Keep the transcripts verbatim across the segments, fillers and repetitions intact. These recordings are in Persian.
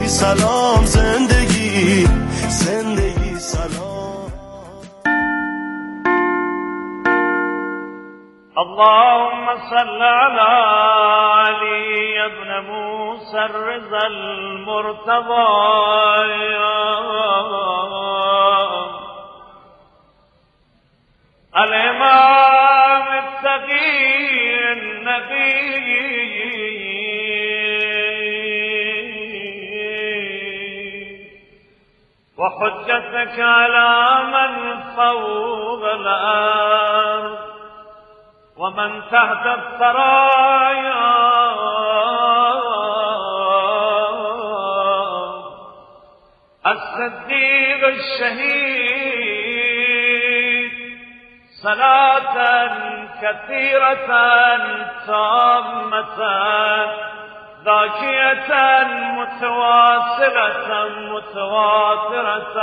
سلام زندگی زندگی سلام. اللهم صل على علي ابن موسى الرضا المرتضى الإمام التقي النبي وحجتك على من فوق الأرض ومن تحت الثرايا الصديق الشهيد صلاة كثيرة تامة ذاكية متواصلة متواترة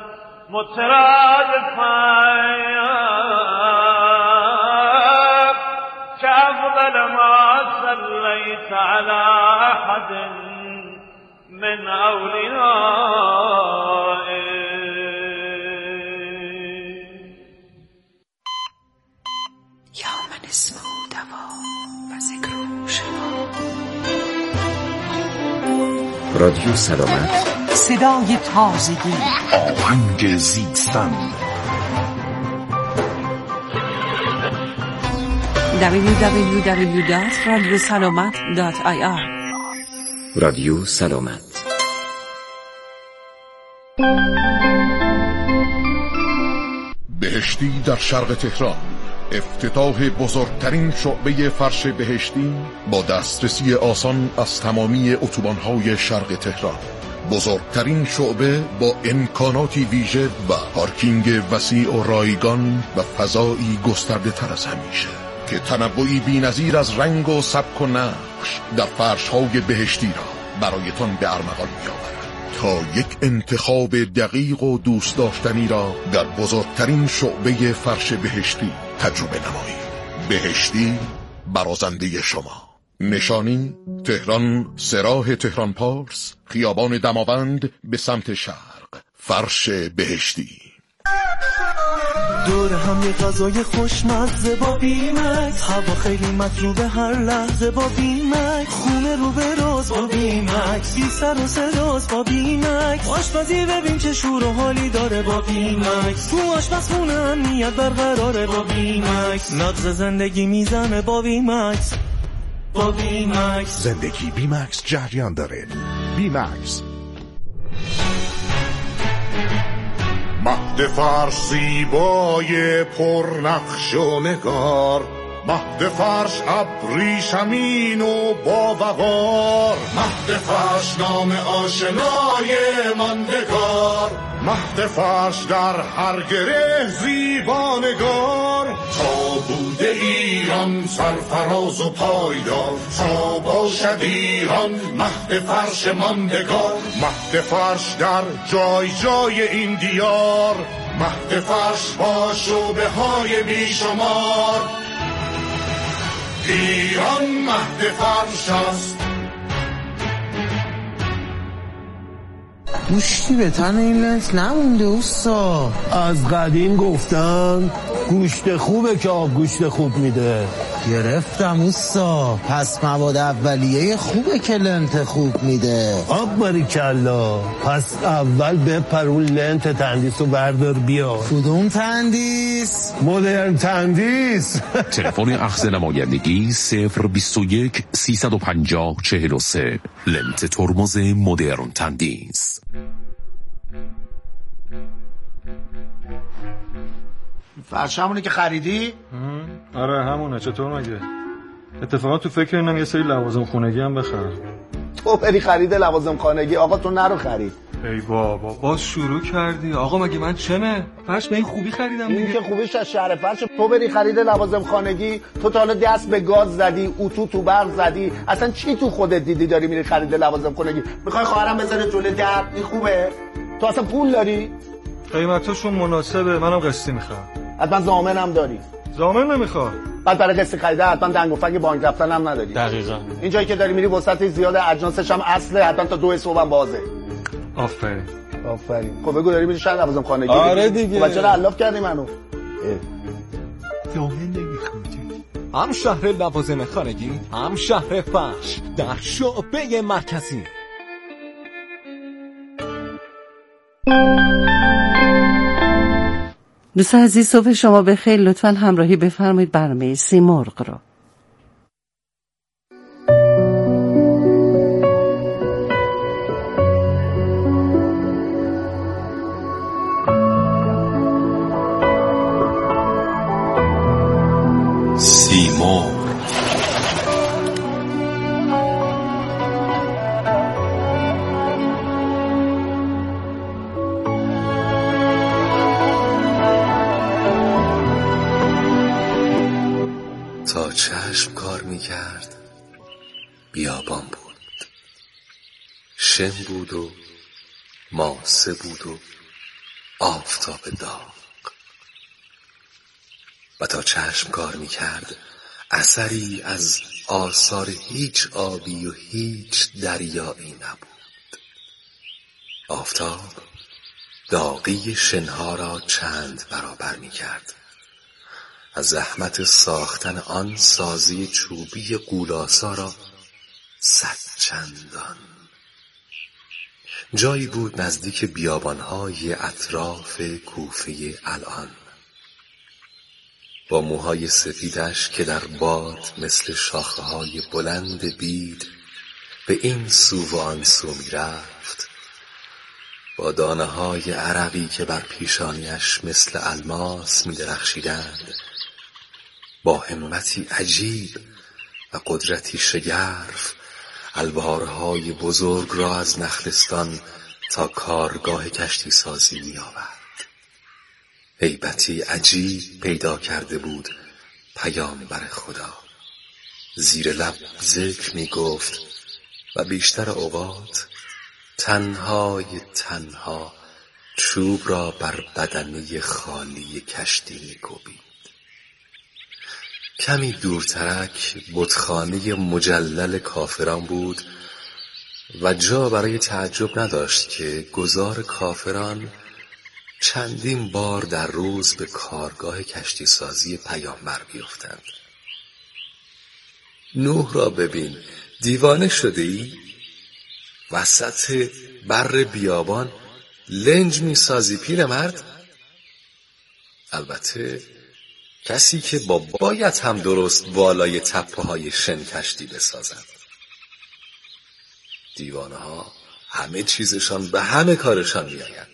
مترادفة كأفضل ما صليت على أحد من أوليائك. یا من اسمه دوا و ذکره شفا. رادیو سلامت، صدای تازگی، آهنگ زیستن. دبلیو دبلیو دبلیو دات رادیو سلامت دات آی آر. رادیو سلامت. بهشتی در شرق تهران، افتتاح بزرگترین شعبه فرش بهشتی با دسترسی آسان از تمامی اتوبان‌های شرق تهران. بزرگترین شعبه با امکاناتی ویژه و پارکینگ وسیع و رایگان و فضایی گسترده تر از همیشه که تنوعی بی‌نظیر از رنگ و سبک و نقش در فرش‌های بهشتی را برایتان به ارمغان می‌آورد تا یک انتخاب دقیق و دوست داشتنی را در بزرگترین شعبه فرش بهشتی تجربه نمایید. بهشتی برازنده شما. نشانی تهران، سراح تهران پارس، خیابان دماوند به سمت شرق. فرش بهشتی. دور هم یه غذای خوشمزه با بیمکس، هوا خیلی مطلوبه هر لحظه با بیمکس، خونه رو به راز با بیمکس، بی سر و صداست با بیمکس، آشپزی ببین چه شور و حالی داره با بیمکس، تو آشپزخونه امنیت برقراره با بیمکس، نبض زندگی میزنه با بیمکس. با بیمکس زندگی بیمکس جریان داره. بیمکس. مهد فرش زیبای پرنقش و نگار، مهد فرش ابریشمین و با وقار، مهد فرش نام آشنای ماندگار، مهد فرش در هر گره زیبانگار، تا بوده ایران سرفراز و پایدار، تا باشد ایران مهد فرش ماندگار، مهد فرش در جای جای این دیار، مهد فرش با شعبه های بیشمار، ایران مهد فرش است. گوشتی به تن این لنز نمونده اوستا. از قدیم گفتن گوشت خوبه که آب گوشت خوب میده. گرفتم اوستا. پس مواد اولیه خوبه که لنت خوب میده. آب باریکلا. پس اول بپر اون لنت تندیس رو بردار بیا. کدوم تندیس؟ مدرن تندیس. تلفن اخذ نمایندگی صفر بیست و یک سیصد و پنجاه چهل و سه. لنت ترمز مدرن تندیس. فرش همونه که خریدی؟ آره همونه. چطور مگه؟ اتفاقا تو فکر اینم یه سری لوازم خونگی هم بخرم. تو بری خرید لوازم خانگی؟ آقا تو نرو خرید. ای بابا باز شروع کردی. آقا مگه من چمه؟ فرش به این خوبی خریدم دیگه. این که خوبیش از شهر فرش. تو بری خرید لوازم خانگی، تو تا حالا دست به گاز زدی، اتو تو برق زدی، اصلا چی تو خودت دیدی داری میری خرید لوازم خانگی؟ میخوای خواهرم بذاره جلوی در؟ این خوبه؟ تو اصلا پول داری؟ قیمتاشون مناسبه. منم قسطی میخوام. حتما ضامنم داری؟ ضامن نمیخوام. بعد برای قسط خریده حتما دنگ و فنگ بانک رفتن هم نداری. دقیقاً. اینجایی که داری میری وسط زیاد اجناسش هم اصله، حتما تا دو صبح هم بازه. آفرین. آفرین. خب بگو داری میری شهر لوازم خانگی؟ آره دیگه. بچه را علاف کردی منو. جامعه نمیخوندی. هم شهر لوازم خانگی، هم شهر فرش در شعبه مرکزی. دوستان عزیز، صبح شما بخیر. لطفاً همراهی بفرمایید برنامه سیمرغ رو. سیمرغ. تا چشم کار میکرد بیابان بود، شن بود و ماسه بود و آفتاب داغ. و تا چشم کار میکرد اثری از آثار هیچ آبی و هیچ دریایی نبود. آفتاب داغی شنها را چند برابر میکرد، از زحمت ساختن آن سازی چوبی قولاسا را صد چندان. جایی بود نزدیک بیابانهای اطراف کوفه الان، با موهای سفیدش که در باد مثل شاخه‌های بلند بید به این سو و آن سو می رفت، با دانه‌های عرقی که بر پیشانیش مثل الماس می درخشیدند، با همتی عجیب و قدرتی شگرف البارهای بزرگ را از نخلستان تا کارگاه کشتی سازی می آورد. هیبتی عجیب پیدا کرده بود پیامبر خدا. زیر لب ذکر می گفت و بیشتر اوقات تنهای تنها چوب را بر بدنه خالی کشتی می کوبید. کمی دورترک بتخانه مجلل کافران بود و جا برای تعجب نداشت که گذار کافران چندین بار در روز به کارگاه کشتی سازی پیامبر بیفتند. نوح را ببین، دیوانه شده ای؟ وسط بر بیابان لنج می سازی پیرمرد؟ البته کسی که با باید هم درست بالای تپه های شن کشتی بسازند. دیوانه ها همه چیزشان به همه کارشان می آید.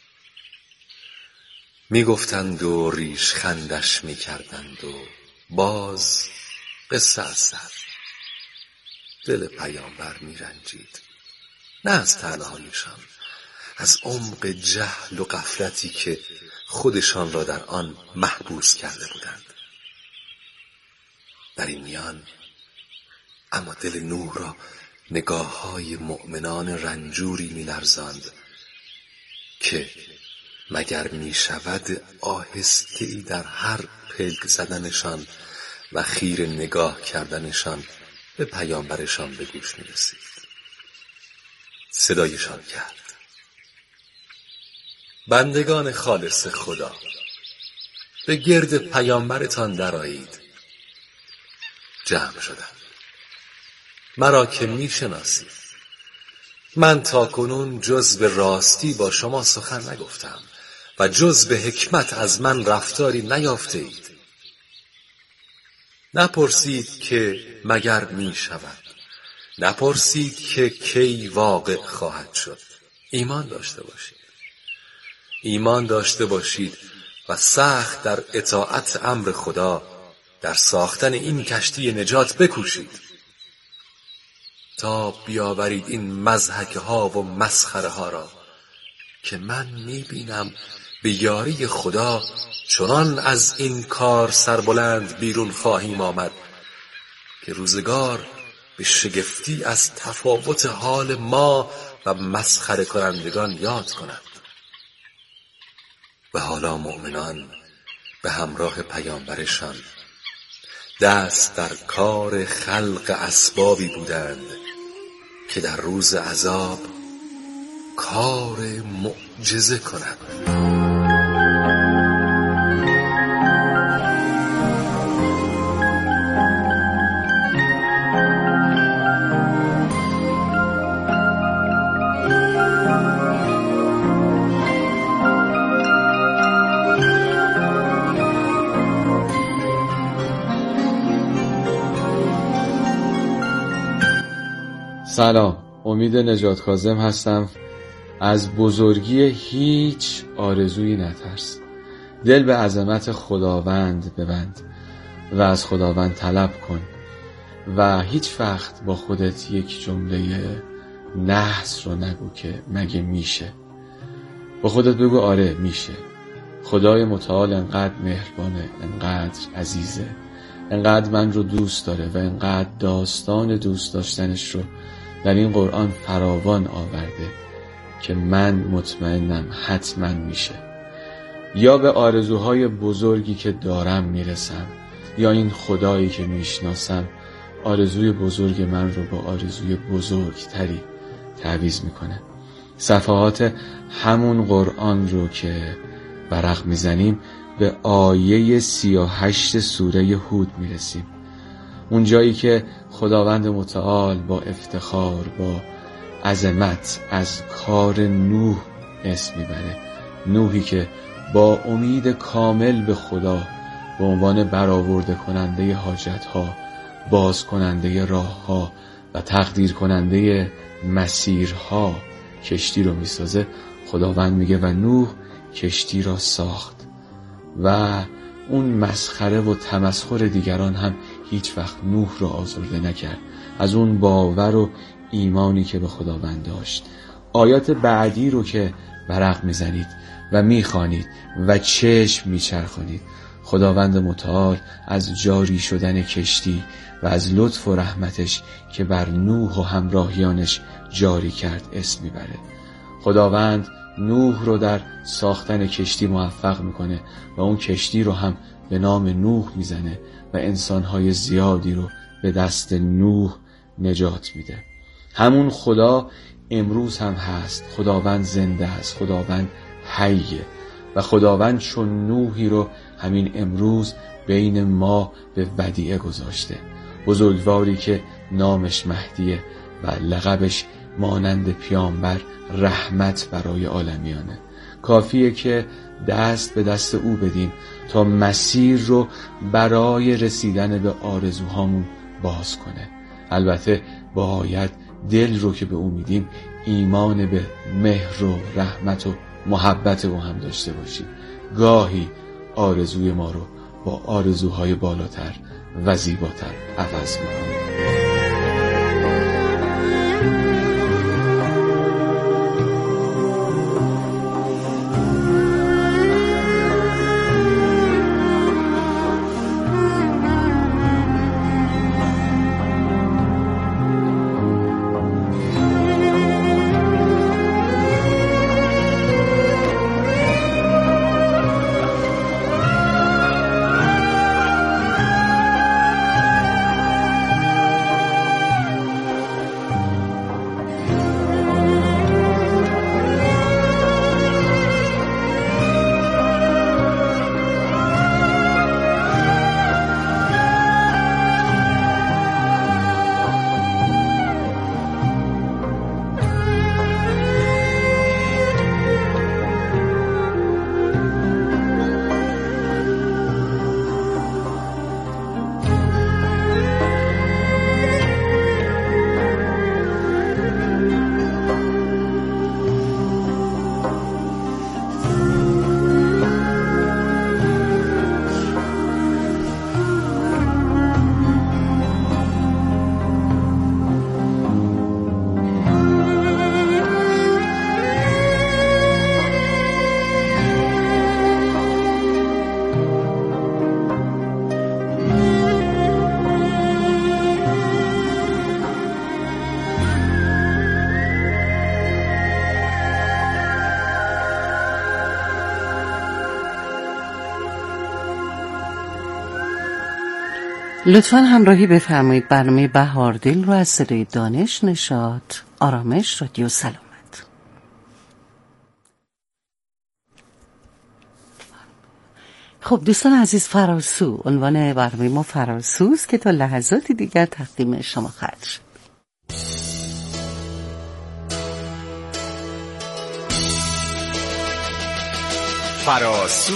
می گفتند و ریش خندش می کردند و باز قصه از سر. دل پیامبر می رنجید، نه از طعنه‌هایشان، از عمق جهل و غفلتی که خودشان را در آن محبوس کرده بودند. در این میان اما دل نوح را نگاه‌های مؤمنان رنجوری می‌لرزاند که مگر می‌شود آهسته‌ای در هر پلک زدنشان و خیره نگاه کردنشان به پیامبرشان به گوش می‌رسید. صدایشان کرد: بندگان خالص خدا، به گرد پیامبرتان درآیید. جمع شدند. مرا که میشناسید، من تا کنون جز به راستی با شما سخن نگفتم و جز به حکمت از من رفتاری نیافته اید. نپرسید که مگر می شود، نپرسید که کی واقع خواهد شد. ایمان داشته باشید، ایمان داشته باشید و سخت در اطاعت امر خدا در ساختن این کشتی نجات بکوشید تا بیاورید این مضحکه ها و مسخره ها را که من میبینم به یاری خدا چنان از این کار سربلند بیرون خواهیم آمد که روزگار به شگفتی از تفاوت حال ما و مسخره کنندگان یاد کند. و حالا مؤمنان به همراه پیامبرشان دست در کار خلق اسبابی بودند که در روز عذاب کار معجزه کنند. سلام، امید نجات کاظم هستم. از بزرگی هیچ آرزویی نترس. دل به عظمت خداوند ببند و از خداوند طلب کن و هیچ وقت با خودت یک جمله نحس رو نگو که مگه میشه. با خودت بگو آره میشه. خدای متعال انقدر مهربانه، انقدر عزیزه، انقدر من رو دوست داره و انقدر داستان دوست داشتنش رو در این قرآن فراوان آورده که من مطمئنم حتما میشه. یا به آرزوهای بزرگی که دارم میرسم، یا این خدایی که میشناسم آرزوی بزرگ من رو با آرزوی بزرگتری تعویض میکنه. صفحات همون قرآن رو که ورق میزنیم به آیه سی و هشت سوره هود میرسیم. اون جایی که خداوند متعال با افتخار، با عظمت از کار نوح اسم میبره. نوحی که با امید کامل به خدا به عنوان برآورده کننده حاجتها، باز کننده راهها و تقدیر کننده مسیرها کشتی رو میسازه. خداوند میگه و نوح کشتی را ساخت و اون مسخره و تمسخر دیگران هم هیچ وقت نوح را آزرده نکرد از اون باور و ایمانی که به خداوند داشت. آیات بعدی رو که ورق میزنید و میخوانید و چشم میچرخانید، خداوند متعال از جاری شدن کشتی و از لطف و رحمتش که بر نوح و همراهیانش جاری کرد اسم میبره. خداوند نوح رو در ساختن کشتی موفق میکنه و اون کشتی رو هم به نام نوح میزنه و انسانهای زیادی رو به دست نوح نجات میده. همون خدا امروز هم هست. خداوند زنده است، خداوند حیه و خداوند چون نوحی رو همین امروز بین ما به ودیعه گذاشته. بزرگواری که نامش مهدیه و لقبش مانند پیامبر رحمت برای عالمیانه. کافیه که دست به دست او بدیم تا مسیر رو برای رسیدن به آرزوهامون باز کنه. البته باید دل رو که به او میدیم ایمان به مهر و رحمت و محبت او هم داشته باشیم. گاهی آرزوی ما رو با آرزوهای بالاتر و زیباتر عوض میکنیم. لطفاً همراهی بفرمایید برنامه بهاردل رو از صدای دانش، نشاط، آرامش، رادیو سلامت. خب دوستان عزیز، فراسو عنوان برنامه ما فراسوست که تا لحظات دیگر تقدیم شما خواهد شد. فراسو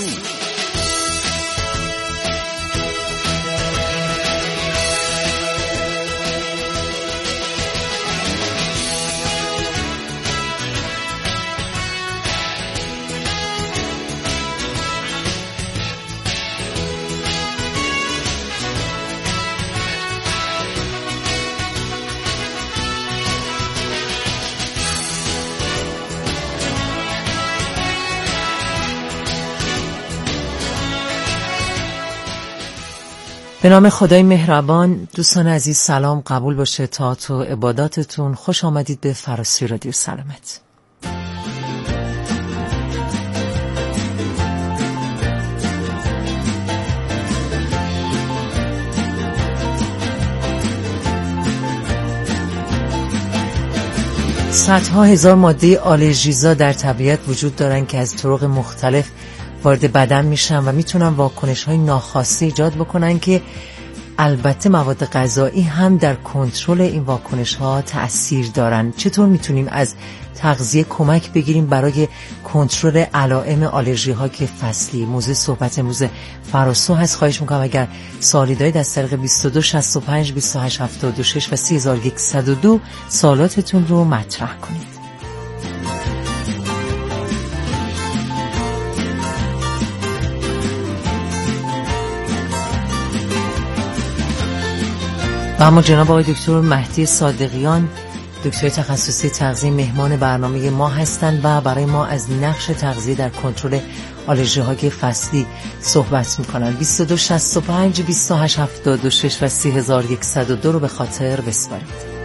به نام خدای مهربان. دوستان عزیز سلام، قبول باشه طاعت و عباداتتون. خوش آمدید به فراسوی رادیو سلامت. صدها هزار ماده آلرژیزا در طبیعت وجود دارن که از طرق مختلف وارد بدن میشن و میتونن واکنش‌های ناخواسته ایجاد بکنن که البته مواد غذایی هم در کنترل این واکنش‌ها تأثیر دارن. چطور میتونیم از تغذیه کمک بگیریم برای کنترل علائم آلرژی‌ها که فصلی؟ موضوع صحبت امروز فراسو هست. خواهش میکنم اگر سوالی دارید از طریق بیست و دو شصت و پنج بیست و هشت هفتاد و شش و سی هزار و صد و دو سوالاتتون رو مطرح کنید. و اما جناب آقای دکتر مهدی صادقیان، دکتر تخصصی تغذیه، مهمان برنامه ما هستند و برای ما از نقش تغذیه در کنترل آلرژی‌های فصلی صحبت می‌کنند. بیست و دو شصت و پنج بیست و هشت هفتاد و شش و سی هزار و صد و دو رو به خاطر بسپارید.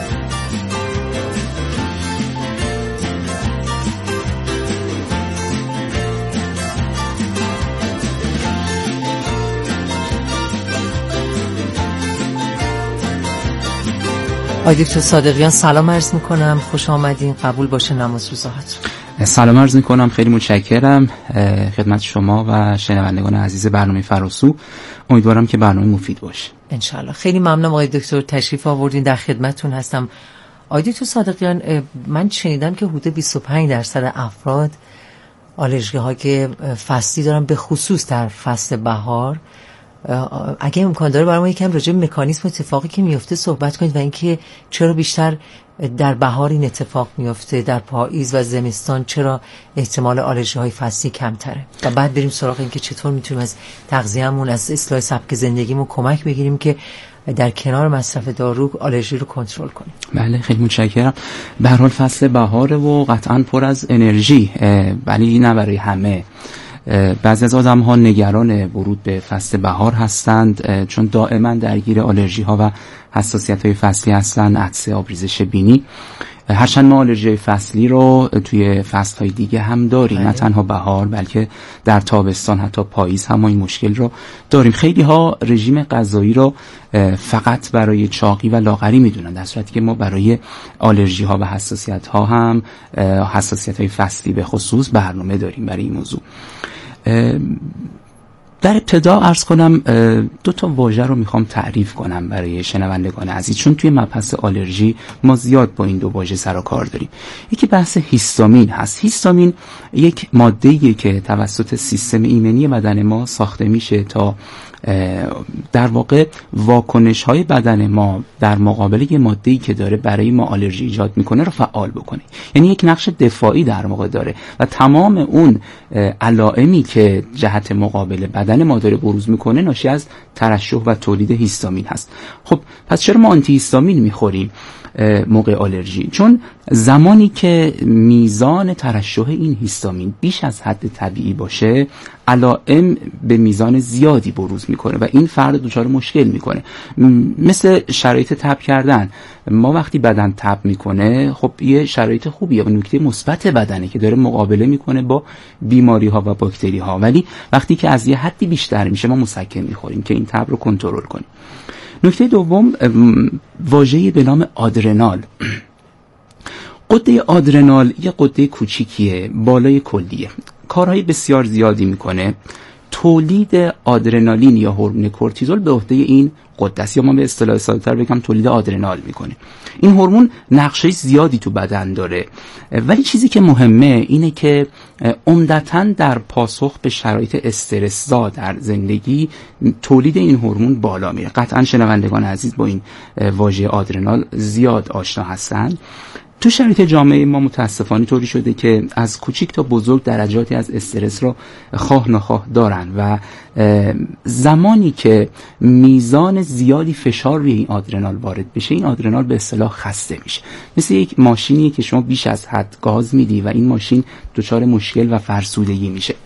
آقای دکتر صادقیان سلام عرض میکنم، خوش آمدین، قبول باشه نماز روزهاتون. سلام عرض میکنم، خیلی متشکرم خدمت شما و شنوندگان عزیز برنامه فراسو. امیدوارم که برنامه مفید باشه انشالله. خیلی ممنونم آقای دکتر تشریف آوردین، در خدمتتون هستم. آقای دکتر صادقیان، من شنیدم که حدود بیست و پنج درصد افراد آلرژی ها که فصلی دارن، به خصوص در فصل بهار. اگه امکان داره برای ما یکم راجع به مکانیسم اتفاقی که میفته صحبت کنید و اینکه چرا بیشتر در بهار این اتفاق میفته، در پاییز و زمستان چرا احتمال آلرژی های فصلی کمتره، و بعد بریم سراغ اینکه چطور میتونیم از تغذیه‌مون، از اصلاح سبک زندگیمون کمک بگیریم که در کنار مصرف دارو آلرژی رو کنترل کنیم. بله خیلی متشکرم. به هر حال فصل بهاره و قطعاً پر از انرژی، ولی نه برای همه. بعضی از آدم ها نگران ورود به فصل بهار هستند چون دائما درگیر آلرژی ها و حساسیت های فصلی هستند، عطسه، آبریزش بینی. هرچند ما آلرژی فصلی رو توی فصل های دیگه هم داریم، نه تنها بهار بلکه در تابستان حتی پاییز هم ما این مشکل رو داریم. خیلی ها رژیم غذایی رو فقط برای چاقی و لاغری میدونن، در صورتی که ما برای آلرژی ها و حساسیت ها هم، حساسیت های فصلی به خصوص، برنامه داریم برای این موضوع. در ابتدا عرض کنم دو تا واژه رو میخوام تعریف کنم برای شنوندگان عزیز، چون توی مبحث آلرژی ما زیاد با این دو واژه سر و کار داریم. یکی بحث هیستامین هست. هیستامین یک ماده‌ایه که توسط سیستم ایمنی بدن ما ساخته میشه تا در واقع واکنش های بدن ما در مقابل یه ماده‌ای که داره برای ما آلرژی ایجاد میکنه رو فعال بکنه. یعنی یک نقش دفاعی در واقع داره و تمام اون علائمی که جهت مقابل بدن ما داره بروز میکنه ناشی از ترشح و تولید هیستامین هست. خب پس چرا ما آنتی هیستامین میخوریم؟ موقع آلرژی، چون زمانی که میزان ترشح این هیستامین بیش از حد طبیعی باشه علائم به میزان زیادی بروز میکنه و این فرد دچار مشکل میکنه. مثل شرایط تب کردن، ما وقتی بدن تب میکنه خب یه شرایط خوبیه و نکته مثبت بدنه که داره مقابله میکنه با بیماری ها و باکتری ها، ولی وقتی که از یه حدی بیشتر میشه ما مسکن میخوریم که این تب رو کنترل کنیم. نکته دوم واژه‌ای به نام آدرنال. غده آدرنال یه غده کوچیکیه بالای کلیه، کارهای بسیار زیادی میکنه. تولید آدرنالین یا هورمون کورتیزول به عهده این غده است، یا ما به اصطلاح ساده‌تر بگم تولید آدرنال میکنه. این هورمون نقشه زیادی تو بدن داره، ولی چیزی که مهمه اینه که عمدتاً در پاسخ به شرایط استرس‌زا در زندگی تولید این هورمون بالا میره. قطعاً شنوندگان عزیز با این واژه آدرنال زیاد آشنا هستن. تو شرایط جامعه ما متاسفانه طوری شده که از کوچیک تا بزرگ درجاتی از استرس رو خواه نخواه دارن و زمانی که میزان زیادی فشار روی این آدرنال وارد بشه، این آدرنال به اصطلاح خسته میشه. مثل یک ماشینیه که شما بیش از حد گاز میدی و این ماشین دچار مشکل و فرسودگی میشه.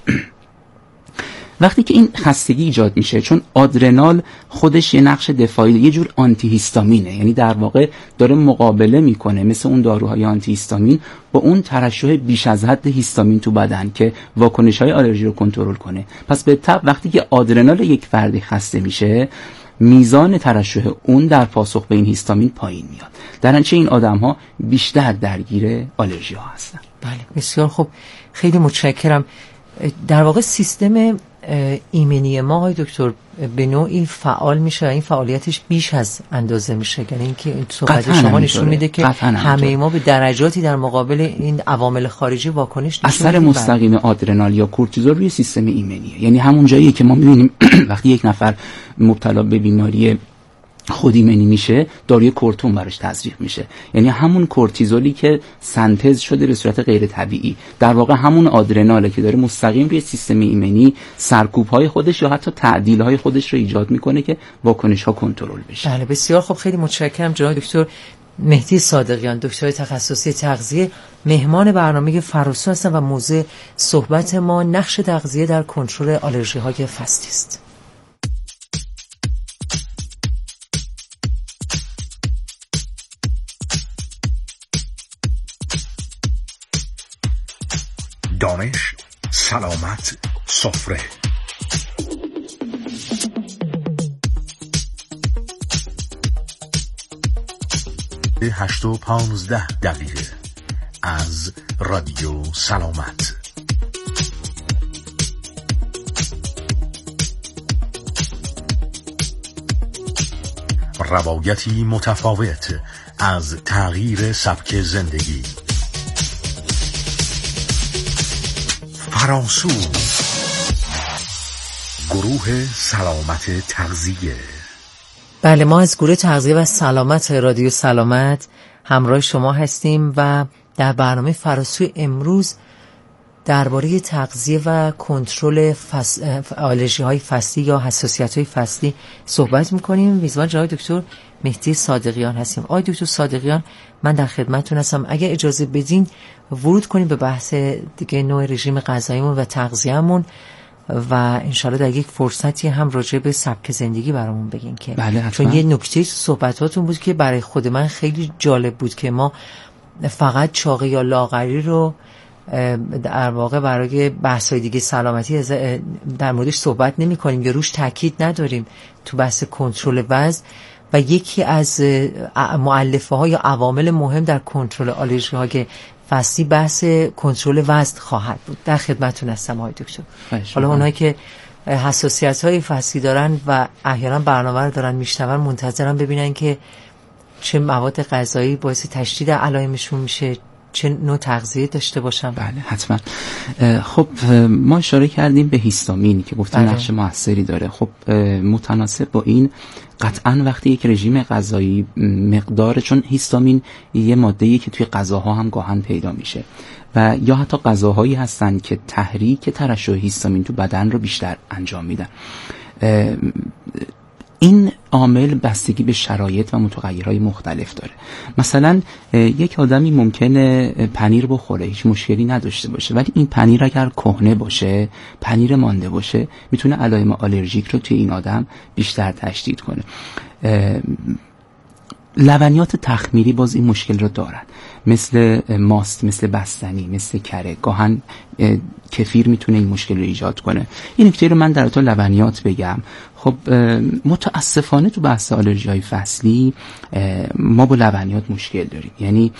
وقتی که این خستگی ایجاد میشه، چون آدرنال خودش یه نقش دفاعی، یه جور آنتی هیستامینه، یعنی در واقع داره مقابله میکنه مثل اون داروهای آنتی هیستامین با اون ترشح بیش از حد هیستامین تو بدن که واکنش‌های آلرژی رو کنترل کنه. پس به تبع وقتی که آدرنال یک فردی خسته میشه، میزان ترشح اون در پاسخ به این هیستامین پایین میاد. در نتیجه این آدم‌ها بیشتر درگیر آلرژی ها هستن. بله، بسیار خوب، خیلی متشکرم. در واقع سیستم ایمنی ما های دکتر به نوعی فعال میشه، این فعالیتش بیش از اندازه میشه، یعنی اینکه این صحبت شما نشون میده که همه ما به درجاتی در مقابل این عوامل خارجی واکنش نشون اثر مستقیم آدرنال یا کورتیزول روی سیستم ایمنیه. یعنی همون جایی که ما میبینیم وقتی یک نفر مبتلا به بیماری خود ایمنی میشه، داروی کورتون براش تزریق میشه، یعنی همون کورتیزولی که سنتز شده به صورت غیر طبیعی، در واقع همون آدرناله که داره مستقیم روی سیستم ایمنی سرکوب‌های خودش یا حتی تعدیل‌های خودش رو ایجاد میکنه که واکنش‌ها کنترل بشه. بله، بسیار خوب، خیلی متشکرم جناب دکتر مهدی صادقیان، دکتر تخصصی تغذیه، مهمان برنامه فراسو هستن و موضوع صحبت ما نقش تغذیه در کنترل آلرژی‌های فصلی است. دانش، سلامت، سفره. هشت و پانزده دقیقه از رادیو سلامت. روایتی متفاوت از تغییر سبک زندگی. فراسو، گروه سلامت تغذیه. بله، ما از گروه تغذیه و سلامت رادیو سلامت همراه شما هستیم و در برنامه فراسوی امروز درباره تغذیه و کنترل فس... آلرژی های فصلی یا حساسیت های فصلی صحبت میکنیم. میزبان جناب دکتر مهدی صادقیان هستیم. آقای دکتر صادقیان، من در خدمتتون هستم. اگه اجازه بدین ورود کنیم به بحث دیگه نوع رژیم غذاییمون و تغذیه‌مون و انشالله در یک فرصتی هم راجع به سبک زندگی برامون بگین که بله، چون یه نکته صحبتاتون بود که برای خود من خیلی جالب بود که ما فقط چاقی یا لاغری رو در واقع برای بحث‌های دیگه سلامتی در موردش صحبت نمی‌کنیم یا روش تاکید نداریم تو بحث کنترل وزن و یکی از مؤلفه‌ها یا عوامل مهم در کنترل آلرژی‌های فصلی بحث کنترل وزن خواهد بود. در خدمتتون هستم آقای دکتر. حالا اونایی که حساسیت‌های فصلی دارن و احیانا برنامه رو دارن میشنون منتظرن ببینن که چه مواد غذایی باعث تشدید علائمشون میشه، چه نوع تغذیه داشته باشم. بله حتما. خب ما اشاره کردیم به هیستامین که گفتم بله. نقش موثری داره. خب متناسب با این قطعا وقتی یک رژیم غذایی مقدار، چون هیستامین یه ماده‌ایه که توی غذاها هم گاهن پیدا میشه و یا حتی غذاهایی هستن که تحریک ترشح هیستامین تو بدن رو بیشتر انجام میدن. این عامل بستگی به شرایط و متغیرهای مختلف داره. مثلا یک آدمی ممکنه پنیر بخوره، هیچ مشکلی نداشته باشه، ولی این پنیر اگر کهنه باشه، پنیر مانده باشه، میتونه علائم آلرژیک رو توی این آدم بیشتر تشدید کنه. لبنیات تخمیری باز این مشکل رو دارن، مثل ماست، مثل بستنی، مثل کره، گاهن کفیر میتونه این مشکل رو ایجاد کنه. این نکته رو من در تو لبنیات بگم. خب متاسفانه تو بحث آلرژی های فصلی ما با لبنیات مشکل داریم. یعنی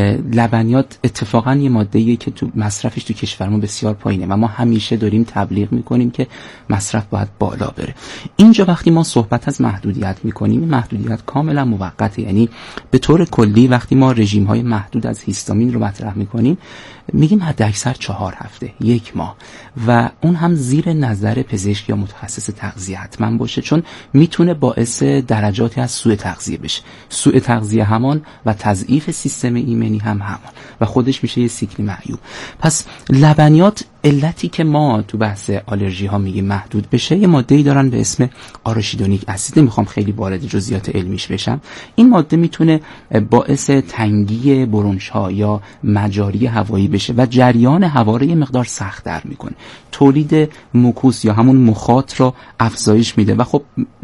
لبنیات اتفاقا یه ماده‌ایه که تو مصرفش تو کشور ما بسیار پایینه و ما همیشه داریم تبلیغ میکنیم که مصرف باید بالا بره. اینجا وقتی ما صحبت از محدودیت میکنیم، این محدودیت کاملا موقته. یعنی به طور کلی وقتی ما رژیم های محدود از هیستامین رو مطرح میکنیم، میگیم حد اکثر چهار هفته، یک ماه، و اون هم زیر نظر پزشک یا متخصص تغذیه حتما باشه، چون میتونه باعث درجاتی از سوء تغذیه بشه. سوء تغذیه همان و تضعیف سیستم ایمنی هم همان و خودش میشه یه سیکل معیوب. پس لبنیات علتی که ما تو بحث آلرژی ها میگیم محدود بشه، یه ماده‌ای دارن به اسم آراشیدونیک اسید. نمیخوام خیلی وارد جزئیات علمیش بشم. این ماده میتونه باعث تنگی برونش ها یا مجاری هوایی بشه و جریان هوا رو یه مقدار سخت‌تر میکنه. تولید موکوس یا همون مخاط رو افزایش میده و خب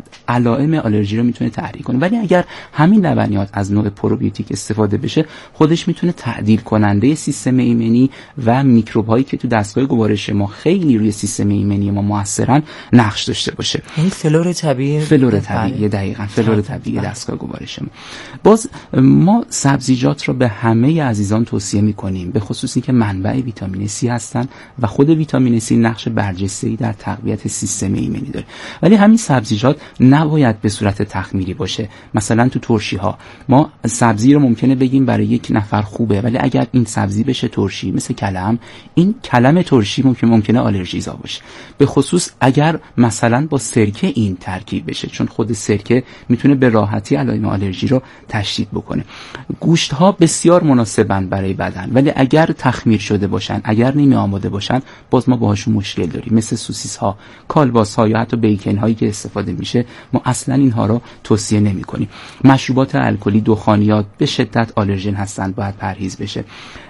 علائم آلرژی رو میتونه تحریک کنه. ولی اگر همین لبنیات از نوع پروبیوتیک استفاده بشه، خودش میتونه تعدیل کننده سیستم ایمنی و میکروب هایی که تو دستگاه گوارش ما خیلی روی سیستم ایمنی ما موثرن نقش داشته باشه. این فلور طبیعی فلور طبیعی دقیقاً فلور طبیعی دستگاه گوارش ما. باز ما سبزیجات رو به همه عزیزان توصیه میکنیم، به خصوصی که منبع ویتامین C هستن و خود ویتامین C نقش برجسته‌ای در تقویت سیستم ایمنی داره. ولی همین سبزیجات نباید به صورت تخمیری باشه. مثلا تو ترشی ها ما سبزی رو ممکنه بگیم برای یک نفر خوبه، ولی اگر این سبزی بشه ترشی، مثل کلم، این کلم ترشی ممکن ممکنه آلرژیزا باشه، به خصوص اگر مثلا با سرکه این ترکیب بشه، چون خود سرکه میتونه به راحتی علائم آلرژی رو تشدید بکنه. گوشت ها بسیار مناسبن برای بدن، ولی اگر تخمیر شده باشن، اگر نیمه آماده باشن، باز ما باهاشون مشکل داریم. مثل سوسیس ها، کالباس ها یا حتی بیکن هایی که استفاده میشه، ما اصلا اینها رو توصیه نمی کنیم. مشروبات الکلی، دخانیات به شدت آلرژن هستند، باید پرهیز بشه.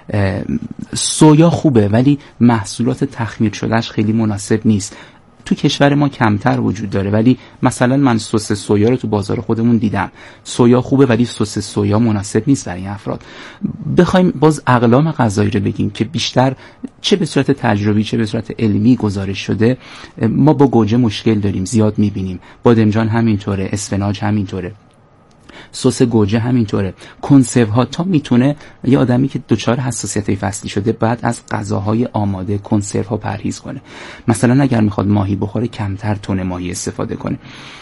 سویا خوبه ولی محصولات تخمیر شدهش خیلی مناسب نیست. تو کشور ما کمتر وجود داره، ولی مثلا من سس سویا رو تو بازار خودمون دیدم. سویا خوبه ولی سس سویا مناسب نیست برای افراد. بخوایم باز اقلام غذایی رو بگیم که بیشتر چه به صورت تجربی چه به صورت علمی گزارش شده، ما با گوجه مشکل داریم، زیاد میبینیم. بادمجان همینطوره، اسفناج همینطوره، سس گوجه همینطوره. کنسرو ها، تا میتونه یه آدمی که دچار حساسیت فصلی شده بعد از غذاهای آماده کنسرو ها پرهیز کنه. مثلا اگر میخواد ماهی بخوره، کمتر تن ماهی استفاده کنه.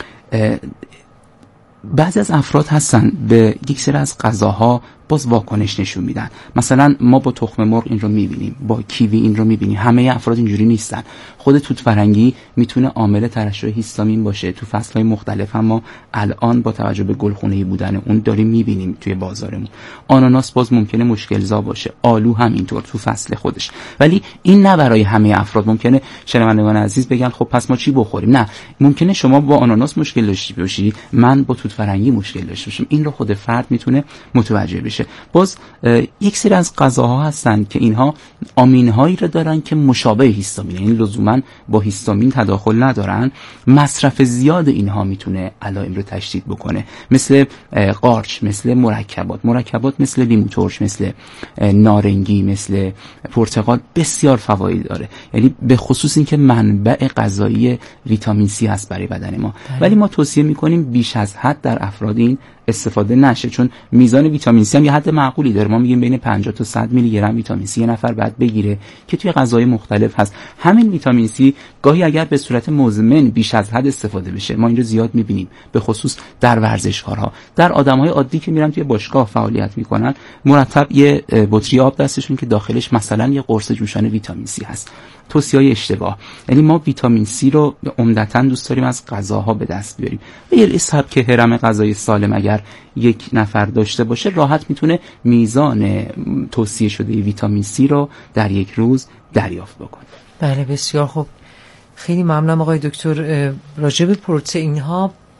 بعضی از افراد هستن به یک سری از غذاها باز واکنش نشون میدن. مثلا ما با تخم مرغ این رو میبینیم، با کیوی این رو میبینیم. همه افراد اینجوری نیستن. خود توت فرنگی میتونه عامل ترشح هیستامین باشه. تو فصل‌های مختلف هم ما الان با توجه به گلخونه‌ای بودن اون داریم میبینیم توی بازارمون. آناناس باز ممکنه مشکل‌زا باشه، آلو هم اینطور تو فصل خودش. ولی این نه برای همه افراد. ممکنه شنوندگان عزیز بگن خب پس ما چی بخوریم؟ نه، ممکنه شما با آناناس مشکل داشته باشی، من با توت فرنگی مشکل داشته باشم. این رو خود فرد میتونه متوجه بشه. باز یک سری از غذاها هستن که اینها آمین‌هایی رو دارن که مشابه هیستامین، یعنی لزوما با هیستامین تداخل ندارن. مصرف زیاد اینها میتونه علائم رو تشدید بکنه، مثل قارچ، مثل مرکبات مرکبات مثل لیمو ترش، مثل نارنگی، مثل پرتقال، بسیار فواید داره. یعنی به خصوص اینکه منبع غذایی ویتامین C هست برای بدن ما. داره. ولی ما توصیه میکنیم بیش از حد در افراد این استفاده نشه، چون میزان ویتامین C هم یه حد معقولی داره. ما میگیم بین پنجاه تا صد میلی گرم ویتامین C یه نفر باید بگیره که توی غذاهای مختلف هست. همین ویتامین C گاهی اگر به صورت مزمن بیش از حد استفاده بشه، ما این رو زیاد میبینیم، به خصوص در ورزشکارها، در آدمای عادی که میرن توی باشگاه فعالیت میکنن، مرتب یه بطری آب دستشون که داخلش مثلا یه قرص جوشان ویتامین C هست. توصیه‌های اشتباه. یعنی ما ویتامین C رو عمدتاً دوست داریم از غذاها به دست بیاریم. یه سبک هرم غذایی سالم اگر یک نفر داشته باشه، راحت میتونه میزان توصیه شده ویتامین C رو در یک روز دریافت بکنه. بله، بسیار خوب. خیلی ممنونم آقای دکتر. راجع به پروتئین ها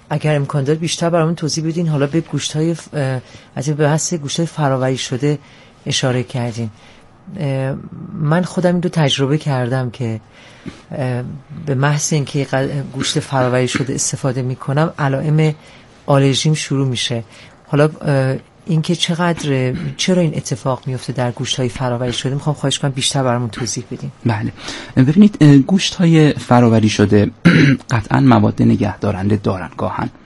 اگر امکان داره بیشتر برامون توضیح بدین. حالا به گوشت‌های از به بحث گوشت‌های فراوری شده اشاره کردین. من خودم این رو تجربه کردم که به محض اینکه گوشت فراوری شده استفاده میکنم علائم آلرژیم شروع میشه. حالا اینکه چقدر چرا این اتفاق میفته در گوشت‌های فراوری شده میخوام خواهش کنم بیشتر برامون توضیح بدین. بله ببینید گوشت‌های فراوری شده قطعا مواد نگهدارنده دارن، گاهن